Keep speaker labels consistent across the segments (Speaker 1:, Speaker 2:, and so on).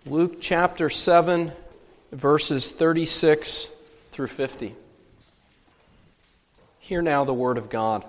Speaker 1: Luke chapter 7, verses 36 through 50. Hear now the word of God.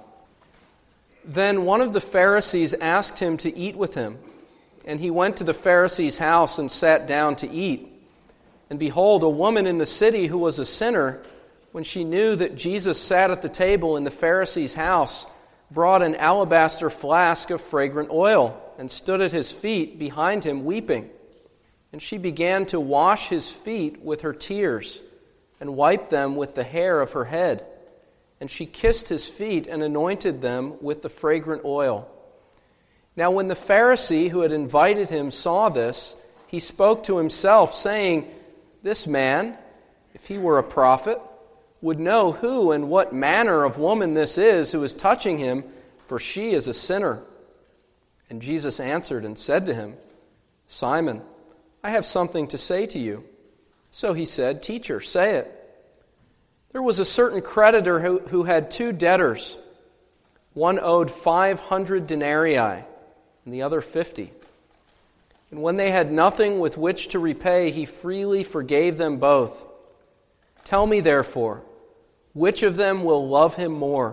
Speaker 1: Then one of the Pharisees asked him to eat with him, and he went to the Pharisee's house and sat down to eat. And behold, a woman in the city who was a sinner, when she knew that Jesus sat at the table in the Pharisee's house, brought an alabaster flask of fragrant oil and stood at his feet behind him weeping. And she began to wash his feet with her tears and wiped them with the hair of her head. And she kissed his feet and anointed them with the fragrant oil. Now when the Pharisee who had invited him saw this, he spoke to himself, saying, "This man, if he were a prophet, would know who and what manner of woman this is who is touching him, for she is a sinner." And Jesus answered and said to him, "Simon, I have something to say to you." So he said, "Teacher, say it." There was a certain creditor who had two debtors. One owed 500 denarii, and the other 50. And when they had nothing with which to repay, he freely forgave them both. Tell me, therefore, which of them will love him more?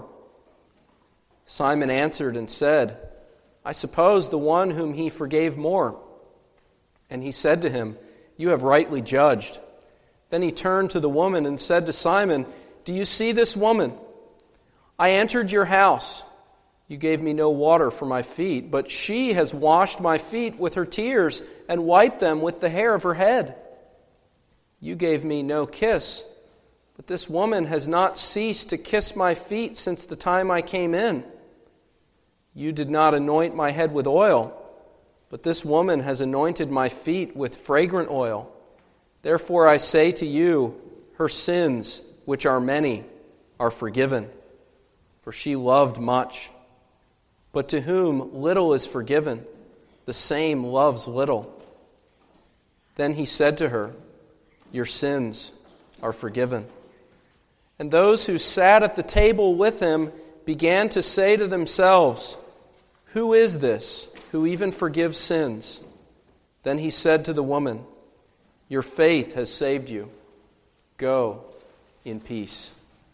Speaker 1: Simon answered and said, "I suppose the one whom he forgave more." And he said to him, "You have rightly judged." Then he turned to the woman and said to Simon, "Do you see this woman? I entered your house. You gave me no water for my feet, but she has washed my feet with her tears and wiped them with the hair of her head. You gave me no kiss, but this woman has not ceased to kiss my feet since the time I came in. You did not anoint my head with oil, but this woman has anointed my feet with fragrant oil. Therefore I say to you, her sins, which are many, are forgiven, for she loved much. But to whom little is forgiven, the same loves little." Then he said to her, "Your sins are forgiven." And those who sat at the table with him began to say to themselves, "Who is this who even forgives sins?" Then he said to the woman, "Your faith has saved you. Go in peace."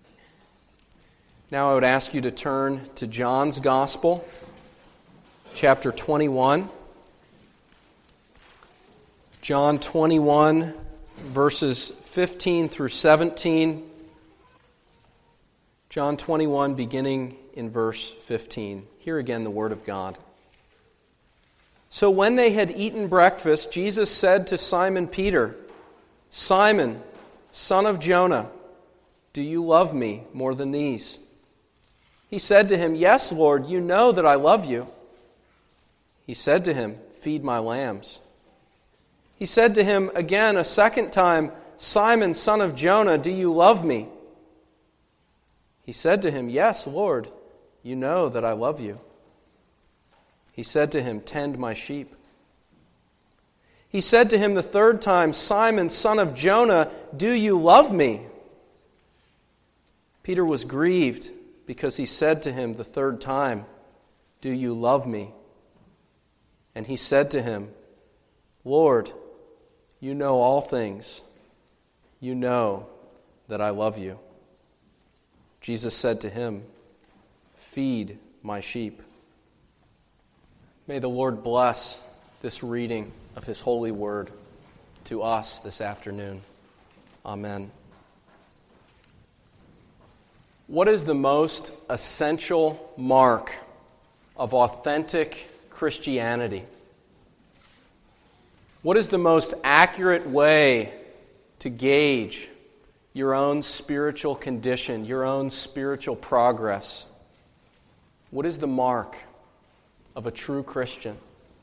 Speaker 1: Now I would ask you to turn to John's Gospel, chapter 21. John 21, verses 15 through 17. John 21, beginning in verse 15. Hear again the word of God. So when they had eaten breakfast, Jesus said to Simon Peter, "Simon, son of Jonah, do you love me more than these?" He said to him, "Yes, Lord, you know that I love you." He said to him, "Feed my lambs." He said to him again a second time, "Simon, son of Jonah, do you love me?" He said to him, "Yes, Lord, you know that I love you." He said to him, "Tend my sheep." He said to him the third time, "Simon, son of Jonah, do you love me?" Peter was grieved because he said to him the third time, "Do you love me?" And he said to him, "Lord, you know all things. You know that I love you." Jesus said to him, "Feed my sheep." May the Lord bless this reading of His holy word to us this afternoon. Amen. What is the most essential mark of authentic Christianity? What is the most accurate way to gauge your own spiritual condition, your own spiritual progress? What is the mark of a true Christian?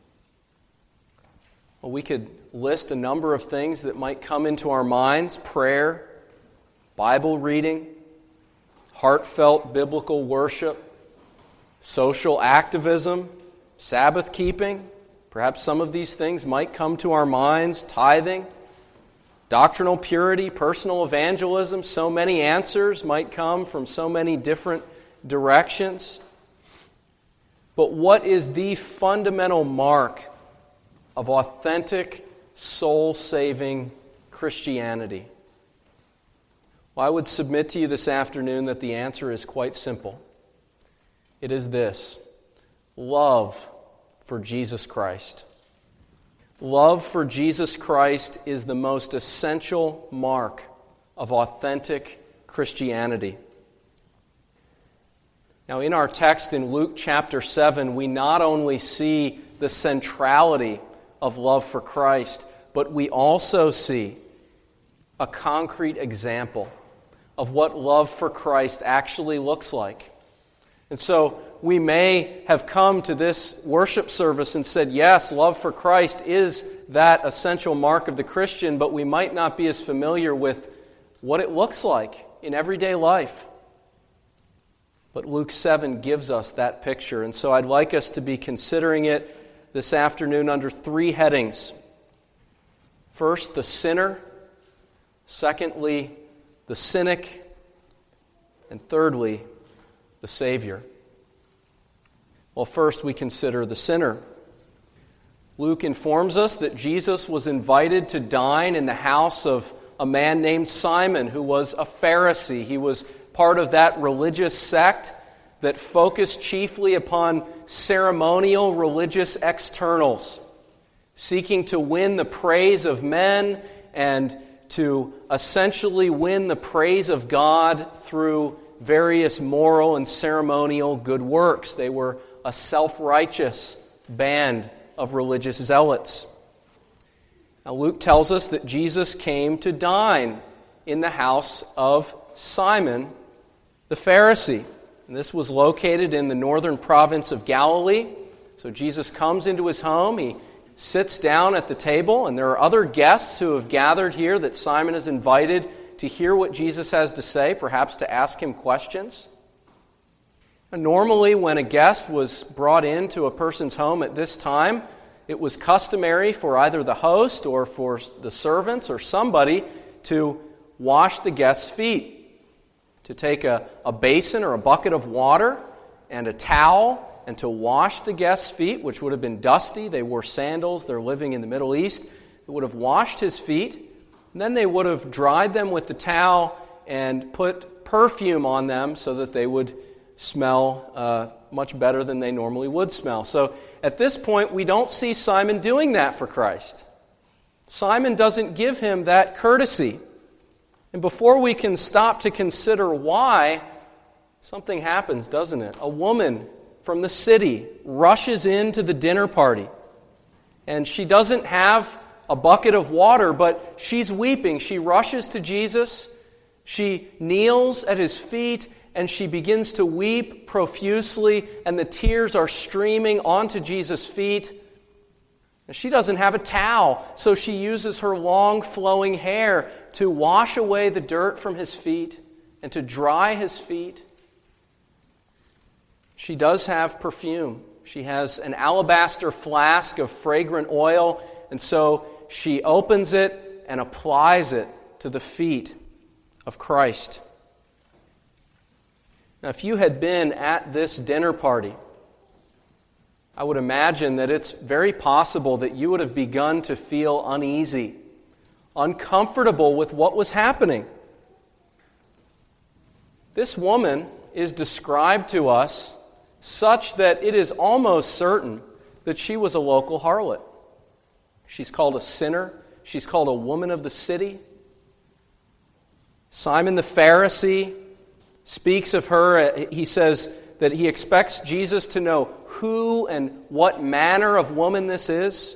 Speaker 1: Well, we could list a number of things that might come into our minds: prayer, Bible reading, heartfelt biblical worship, social activism, Sabbath keeping. Perhaps some of these things might come to our minds: tithing, doctrinal purity, personal evangelism. So many answers might come from so many different directions. But what is the fundamental mark of authentic soul-saving Christianity? Well, I would submit to you this afternoon that the answer is quite simple. It is this: love for Jesus Christ. Love for Jesus Christ is the most essential mark of authentic Christianity. Now, in our text in Luke chapter 7, we not only see the centrality of love for Christ, but we also see a concrete example of what love for Christ actually looks like. And so we may have come to this worship service and said, yes, love for Christ is that essential mark of the Christian, but we might not be as familiar with what it looks like in everyday life. But Luke 7 gives us that picture, and so I'd like us to be considering it this afternoon under three headings. First, the sinner. Secondly, the cynic. And thirdly, the Savior. Well, first we consider the sinner. Luke informs us that Jesus was invited to dine in the house of a man named Simon, who was a Pharisee. He was part of that religious sect that focused chiefly upon ceremonial religious externals, seeking to win the praise of men and to essentially win the praise of God through various moral and ceremonial good works. They were a self-righteous band of religious zealots. Now, Luke tells us that Jesus came to dine in the house of Simon the Pharisee. And this was located in the northern province of Galilee. So Jesus comes into his home, he sits down at the table, and there are other guests who have gathered here that Simon has invited to hear what Jesus has to say, perhaps to ask him questions. And normally, when a guest was brought into a person's home at this time, it was customary for either the host or for the servants or somebody to wash the guest's feet, to take a basin or a bucket of water and a towel and to wash the guest's feet, which would have been dusty. They wore sandals. They're living in the Middle East. They would have washed his feet, and then they would have dried them with the towel and put perfume on them so that they would smell much better than they normally would smell. So at this point, we don't see Simon doing that for Christ. Simon doesn't give him that courtesy. And before we can stop to consider why, something happens, doesn't it? A woman from the city rushes into the dinner party. And she doesn't have a bucket of water, but she's weeping. She rushes to Jesus. She kneels at his feet, and she begins to weep profusely, and the tears are streaming onto Jesus' feet. She doesn't have a towel, so she uses her long flowing hair to wash away the dirt from his feet and to dry his feet. She does have perfume. She has an alabaster flask of fragrant oil, and so she opens it and applies it to the feet of Christ. Now, if you had been at this dinner party, I would imagine that it's very possible that you would have begun to feel uneasy, uncomfortable with what was happening. This woman is described to us such that it is almost certain that she was a local harlot. She's called a sinner. She's called a woman of the city. Simon the Pharisee speaks of her. He says that he expects Jesus to know who and what manner of woman this is.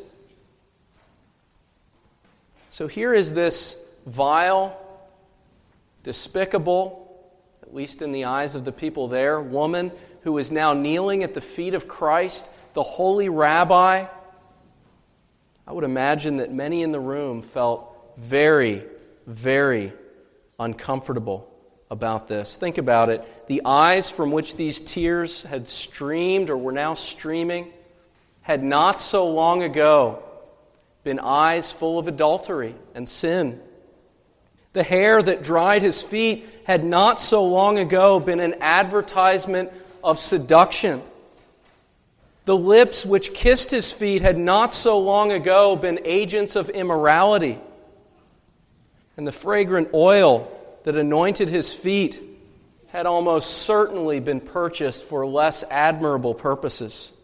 Speaker 1: So here is this vile, despicable, at least in the eyes of the people there, woman who is now kneeling at the feet of Christ, the holy rabbi. I would imagine that many in the room felt very, very uncomfortable about this. Think about it. The eyes from which these tears had streamed or were now streaming had not so long ago been eyes full of adultery and sin. The hair that dried his feet had not so long ago been an advertisement of seduction. The lips which kissed his feet had not so long ago been agents of immorality. And the fragrant oil that anointed his feet had almost certainly been purchased for less admirable purposes.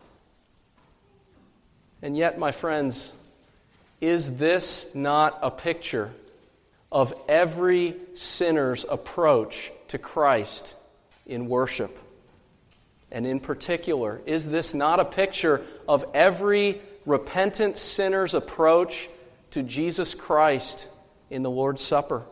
Speaker 1: And yet, my friends, is this not a picture of every sinner's approach to Christ in worship? And in particular, is this not a picture of every repentant sinner's approach to Jesus Christ in the Lord's Supper?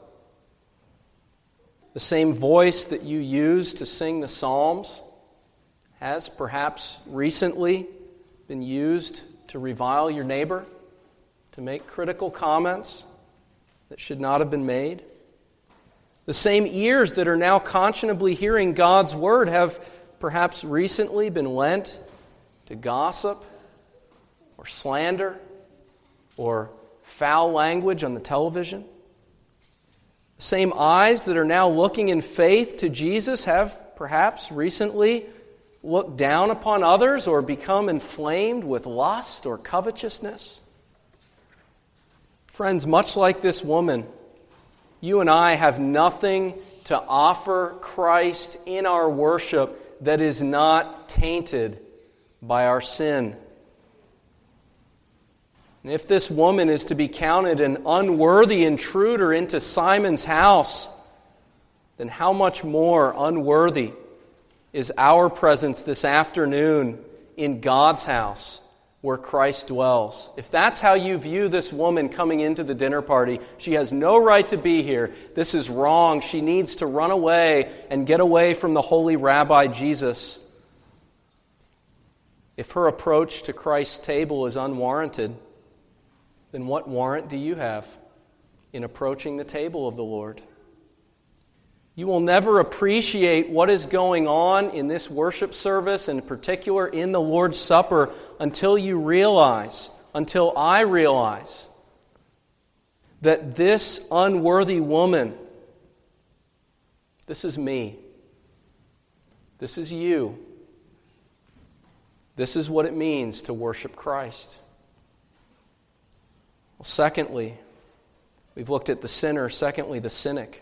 Speaker 1: The same voice that you use to sing the Psalms has perhaps recently been used to revile your neighbor, to make critical comments that should not have been made. The same ears that are now conscionably hearing God's Word have perhaps recently been lent to gossip or slander or foul language on the television. The same eyes that are now looking in faith to Jesus have perhaps recently looked down upon others or become inflamed with lust or covetousness. Friends, much like this woman, you and I have nothing to offer Christ in our worship that is not tainted by our sin. And if this woman is to be counted an unworthy intruder into Simon's house, then how much more unworthy is our presence this afternoon in God's house where Christ dwells? If that's how you view this woman coming into the dinner party, she has no right to be here. This is wrong. She needs to run away and get away from the holy Rabbi Jesus. If her approach to Christ's table is unwarranted, then what warrant do you have in approaching the table of the Lord? You will never appreciate what is going on in this worship service, and in particular in the Lord's Supper, until you realize, until I realize, that this unworthy woman, this is me, this is you, this is what it means to worship Christ. Well, secondly, we've looked at the sinner. Secondly, the cynic.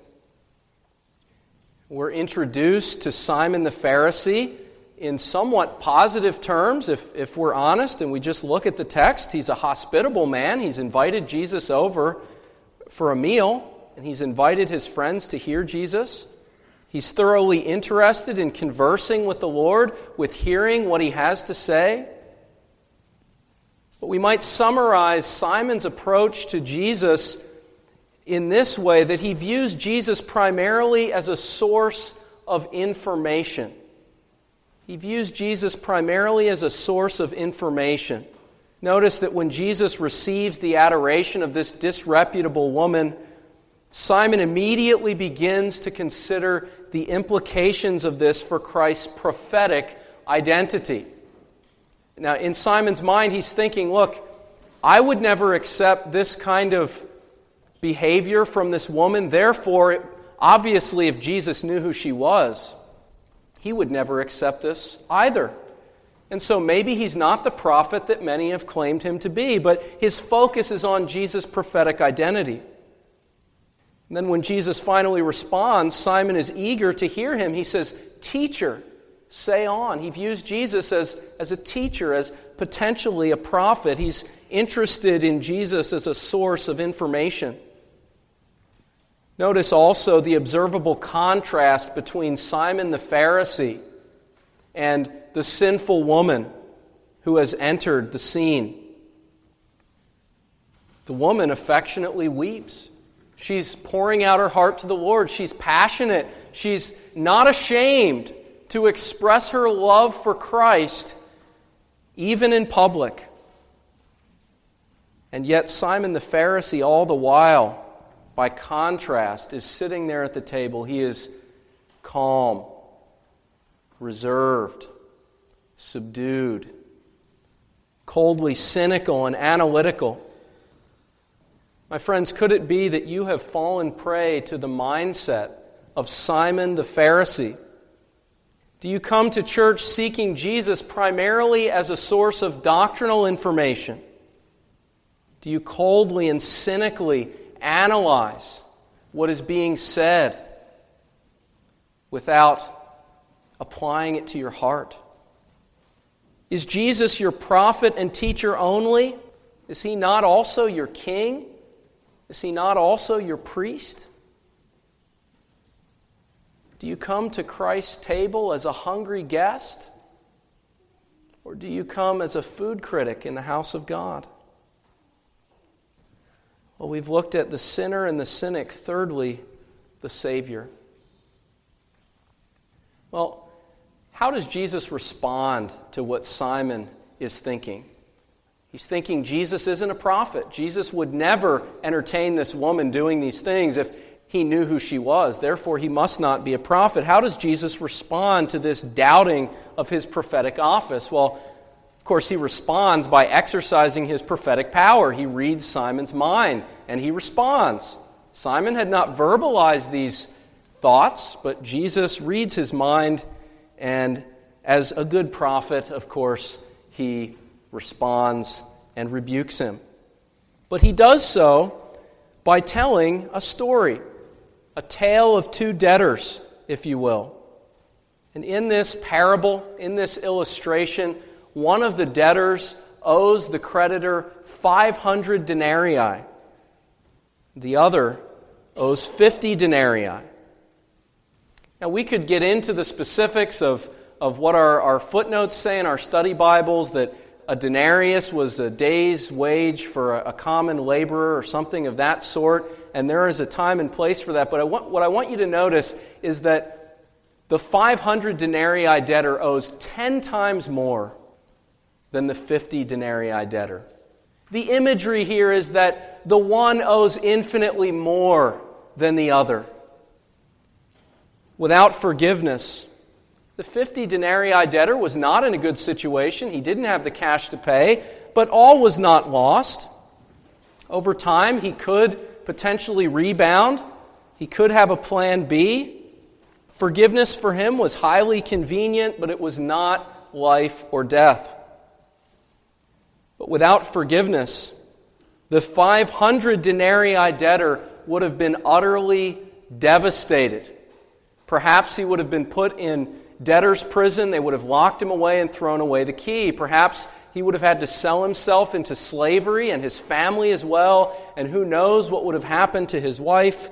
Speaker 1: We're introduced to Simon the Pharisee in somewhat positive terms, if we're honest, and we just look at the text. He's a hospitable man. He's invited Jesus over for a meal, and he's invited his friends to hear Jesus. He's thoroughly interested in conversing with the Lord, with hearing what he has to say. But we might summarize Simon's approach to Jesus in this way, that he views Jesus primarily as a source of information. He views Jesus primarily as a source of information. Notice that when Jesus receives the adoration of this disreputable woman, Simon immediately begins to consider the implications of this for Christ's prophetic identity. Now, in Simon's mind, he's thinking, look, I would never accept this kind of behavior from this woman. Therefore, obviously, if Jesus knew who she was, he would never accept this either. And so maybe he's not the prophet that many have claimed him to be, but his focus is on Jesus' prophetic identity. And then when Jesus finally responds, Simon is eager to hear him. He says, "Teacher, say on." He views Jesus as a teacher, as potentially a prophet. He's interested in Jesus as a source of information. Notice also the observable contrast between Simon the Pharisee and the sinful woman who has entered the scene. The woman affectionately weeps. She's pouring out her heart to the Lord. She's passionate. She's not ashamed to express her love for Christ, even in public. And yet Simon the Pharisee, all the while, by contrast, is sitting there at the table. He is calm, reserved, subdued, coldly cynical and analytical. My friends, could it be that you have fallen prey to the mindset of Simon the Pharisee? Do you come to church seeking Jesus primarily as a source of doctrinal information? Do you coldly and cynically analyze what is being said without applying it to your heart? Is Jesus your prophet and teacher only? Is He not also your king? Is He not also your priest? Do you come to Christ's table as a hungry guest? Or do you come as a food critic in the house of God? Well, we've looked at the sinner and the cynic. Thirdly, the Savior. Well, how does Jesus respond to what Simon is thinking? He's thinking Jesus isn't a prophet. Jesus would never entertain this woman doing these things if He knew who she was. Therefore, He must not be a prophet. How does Jesus respond to this doubting of His prophetic office? Well, of course, He responds by exercising His prophetic power. He reads Simon's mind, and He responds. Simon had not verbalized these thoughts, but Jesus reads his mind, and as a good prophet, of course, He responds and rebukes him. But He does so by telling a story, a tale of two debtors, if you will. And in this parable, in this illustration, one of the debtors owes the creditor 500 denarii. The other owes 50 denarii. Now, we could get into the specifics of what our footnotes say in our study Bibles, that a denarius was a day's wage for a common laborer or something of that sort, and there is a time and place for that. But what I want you to notice is that the 500 denarii debtor owes 10 times more than the 50 denarii debtor. The imagery here is that the one owes infinitely more than the other. Without forgiveness, the 50 denarii debtor was not in a good situation. He didn't have the cash to pay, but all was not lost. Over time, he could potentially rebound. He could have a plan B. Forgiveness for him was highly convenient, but it was not life or death. But without forgiveness, the 500 denarii debtor would have been utterly devastated. Perhaps he would have been put in debtor's prison. They would have locked him away and thrown away the key. Perhaps he would have had to sell himself into slavery and his family as well, and who knows what would have happened to his wife.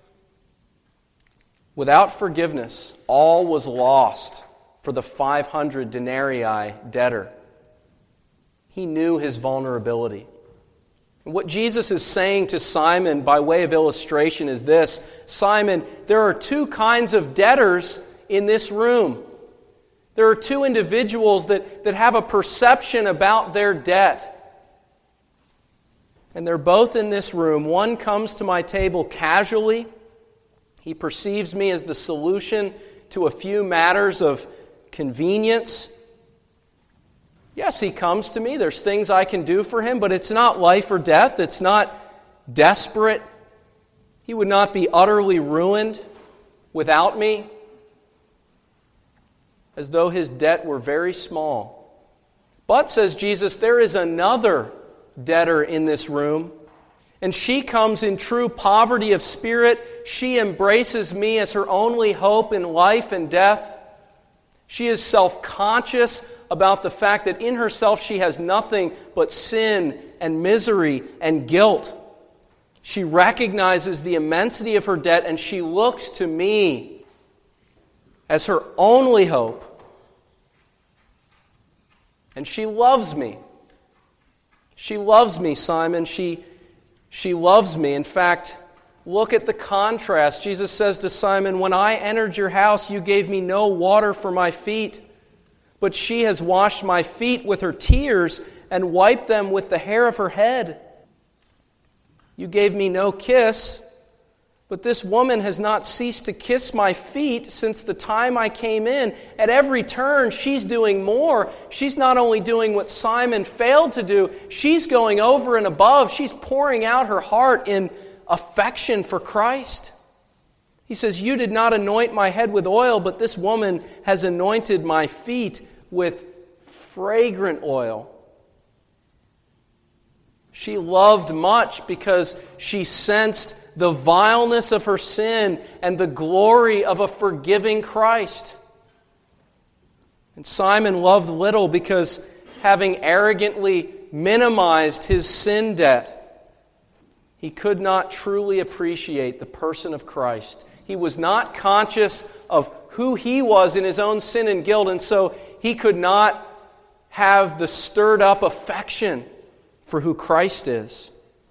Speaker 1: Without forgiveness, all was lost for the 500 denarii debtor. He knew his vulnerability. What Jesus is saying to Simon by way of illustration is this: Simon, there are two kinds of debtors in this room. There are two individuals that have a perception about their debt. And they're both in this room. One comes to my table casually. He perceives me as the solution to a few matters of convenience. Yes, he comes to me. There's things I can do for him, but it's not life or death. It's not desperate. He would not be utterly ruined without me, as though his debt were very small. But, says Jesus, there is another debtor in this room, and she comes in true poverty of spirit. She embraces me as her only hope in life and death. She is self-conscious about the fact that in herself she has nothing but sin and misery and guilt. She recognizes the immensity of her debt, and she looks to me as her only hope. And she loves me. She loves me, Simon. She loves me. In fact, look at the contrast. Jesus says to Simon, "When I entered your house, you gave me no water for my feet, but she has washed my feet with her tears and wiped them with the hair of her head. You gave me no kiss, but this woman has not ceased to kiss my feet since the time I came in. At every turn, she's doing more. She's not only doing what Simon failed to do, she's going over and above. She's pouring out her heart in affection for Christ." He says, "You did not anoint my head with oil, but this woman has anointed my feet with fragrant oil." She loved much because she sensed the vileness of her sin and the glory of a forgiving Christ. And Simon loved little because, having arrogantly minimized his sin debt, he could not truly appreciate the person of Christ. He was not conscious of who he was in his own sin and guilt, and so he could not have the stirred up affection for who Christ is.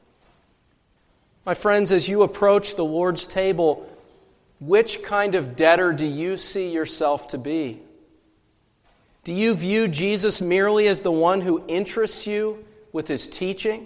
Speaker 1: My friends, as you approach the Lord's table, which kind of debtor do you see yourself to be? Do you view Jesus merely as the one who interests you with his teaching?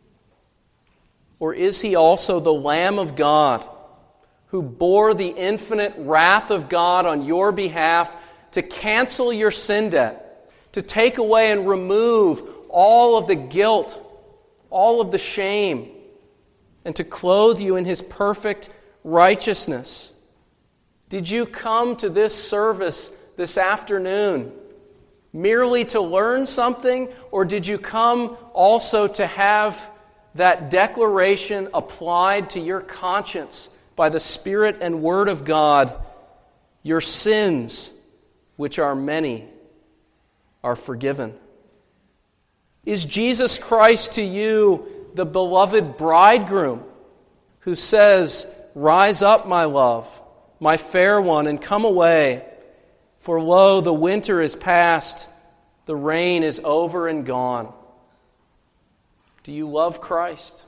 Speaker 1: Or is he also the Lamb of God who bore the infinite wrath of God on your behalf to cancel your sin debt, to take away and remove all of the guilt, all of the shame, and to clothe you in his perfect righteousness? Did you come to this service this afternoon merely to learn something, or did you come also to have that declaration applied to your conscience by the Spirit and Word of God? Your sins, which are many, are forgiven. Is Jesus Christ to you the beloved bridegroom who says, "Rise up, my love, my fair one, and come away, for lo, the winter is past, the rain is over and gone"? Do you love Christ?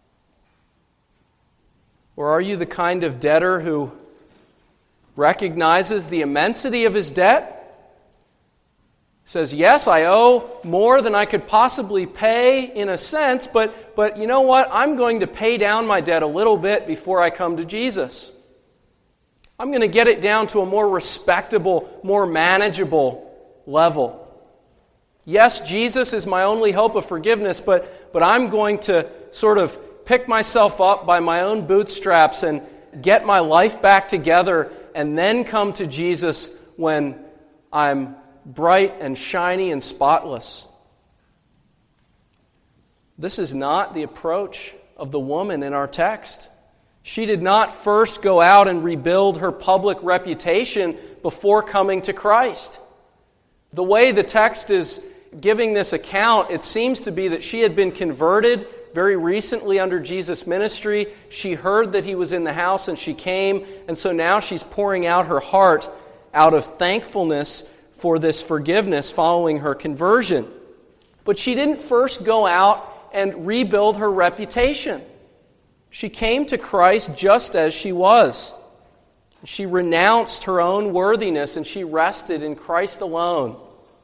Speaker 1: Or are you the kind of debtor who recognizes the immensity of his debt, says, "Yes, I owe more than I could possibly pay in a sense, but you know what? I'm going to pay down my debt a little bit before I come to Jesus. I'm going to get it down to a more respectable, more manageable level. Yes, Jesus is my only hope of forgiveness, but I'm going to sort of pick myself up by my own bootstraps and get my life back together and then come to Jesus when I'm bright and shiny and spotless." This is not the approach of the woman in our text. She did not first go out and rebuild her public reputation before coming to Christ. The way the text is giving this account, it seems to be that she had been converted very recently under Jesus' ministry. She heard that he was in the house and she came, and so now she's pouring out her heart out of thankfulness for this forgiveness following her conversion. But she didn't first go out and rebuild her reputation. She came to Christ just as she was. She renounced her own worthiness and she rested in Christ alone.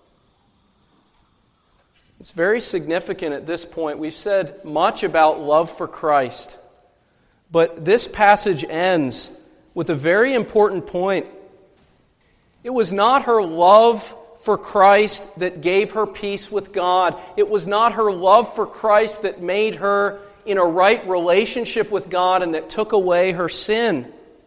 Speaker 1: It's very significant at this point. We've said much about love for Christ, but this passage ends with a very important point. It was not her love for Christ that gave her peace with God. It was not her love for Christ that made her in a right relationship with God and that took away her sin.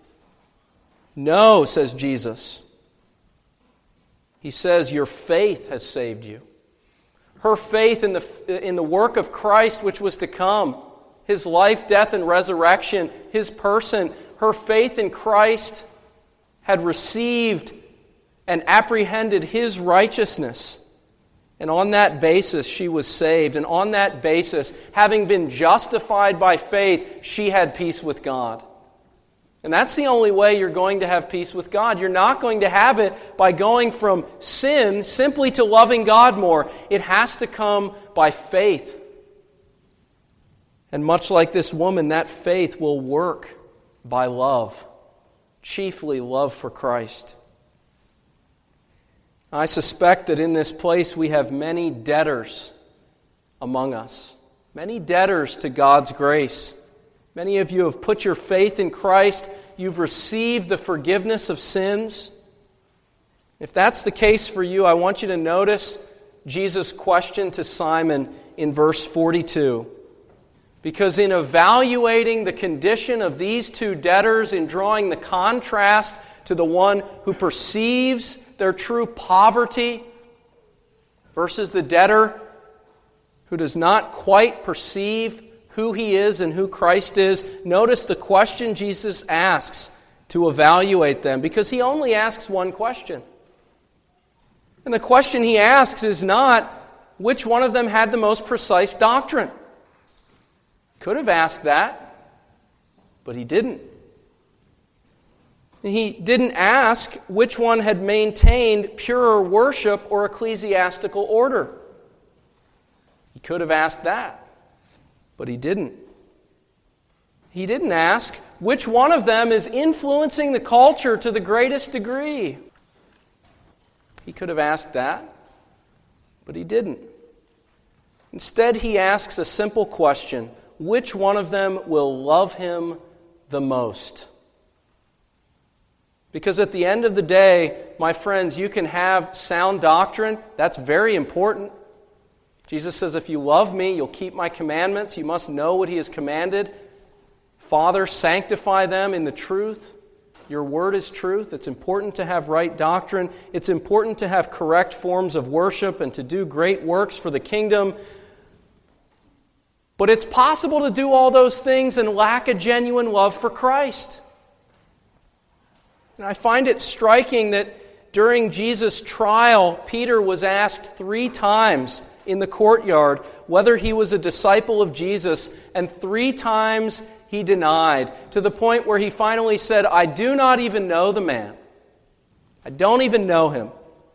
Speaker 1: No, says Jesus. He says, your faith has saved you. Her faith in the work of Christ which was to come, His life, death, and resurrection, His person, her faith in Christ had received and apprehended His righteousness. And on that basis, she was saved. And on that basis, having been justified by faith, she had peace with God. And that's the only way you're going to have peace with God. You're not going to have it by going from sin simply to loving God more. It has to come by faith. And much like this woman, that faith will work by love, chiefly love for Christ. I suspect that in this place we have many debtors among us, many debtors to God's grace. Many of you have put your faith in Christ. You've received the forgiveness of sins. If that's the case for you, I want you to notice Jesus' question to Simon in verse 42. Because in evaluating the condition of these two debtors, in drawing the contrast to the one who perceives their true poverty versus the debtor who does not quite perceive who he is and who Christ is, notice the question Jesus asks to evaluate them, because he only asks one question. And the question he asks is not which one of them had the most precise doctrine. Could have asked that, but he didn't. He didn't ask which one had maintained purer worship or ecclesiastical order. He could have asked that, but he didn't. He didn't ask which one of them is influencing the culture to the greatest degree. He could have asked that, but he didn't. Instead, he asks a simple question: which one of them will love him the most? Because at the end of the day, my friends, you can have sound doctrine. That's very important. Jesus says, if you love me, you'll keep my commandments. You must know what he has commanded. Father, sanctify them in the truth. Your word is truth. It's important to have right doctrine. It's important to have correct forms of worship and to do great works for the kingdom. But it's possible to do all those things and lack a genuine love for Christ. And I find it striking that during Jesus' trial, Peter was asked 3 times in the courtyard whether he was a disciple of Jesus, and 3 times he denied, to the point where he finally said, I do not even know the man. I don't even know him.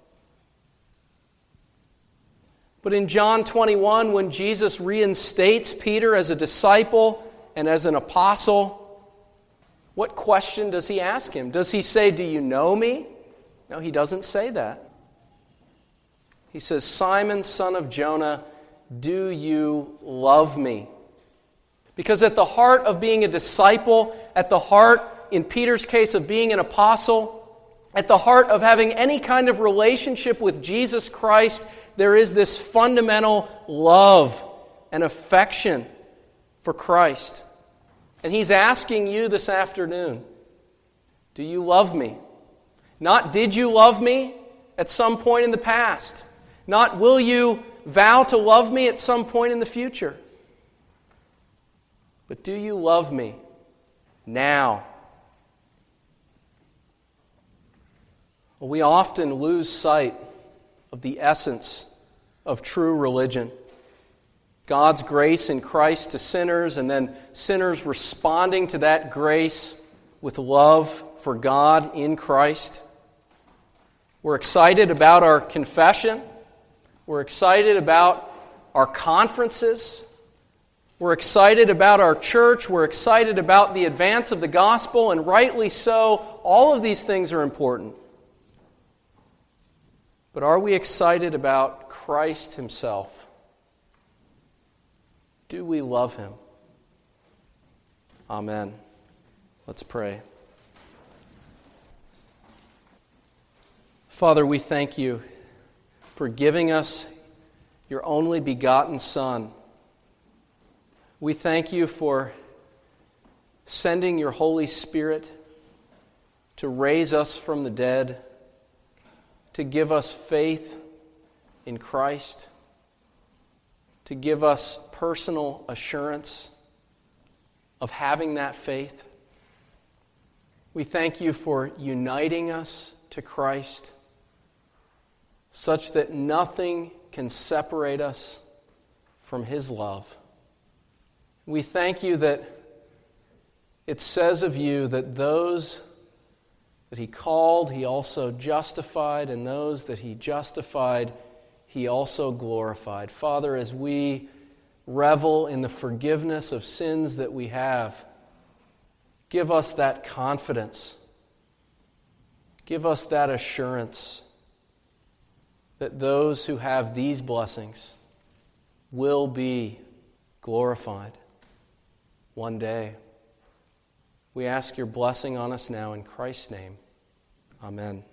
Speaker 1: But in John 21, when Jesus reinstates Peter as a disciple and as an apostle, what question does he ask him? Does he say, do you know me? No, he doesn't say that. He says, Simon, son of Jonah, do you love me? Because at the heart of being a disciple, at the heart, in Peter's case, of being an apostle, at the heart of having any kind of relationship with Jesus Christ, there is this fundamental love and affection for Christ. And he's asking you this afternoon, do you love me? Not did you love me at some point in the past. Not will you vow to love me at some point in the future. But do you love me now? Well, we often lose sight of the essence of true religion. God's grace in Christ to sinners, and then sinners responding to that grace with love for God in Christ. We're excited about our confession. We're excited about our conferences. We're excited about our church. We're excited about the advance of the gospel, and rightly so. All of these things are important. But are we excited about Christ himself? Do we love him? Amen. Let's pray. Father, we thank you for giving us your only begotten Son. We thank you for sending your Holy Spirit to raise us from the dead, to give us faith in Christ, to give us personal assurance of having that faith. We thank you for uniting us to Christ such that nothing can separate us from his love. We thank you that it says of you that those that he called, he also justified, and those that he justified, he also glorified. Father, as we revel in the forgiveness of sins that we have, give us that confidence. Give us that assurance that those who have these blessings will be glorified one day. We ask your blessing on us now in Christ's name. Amen.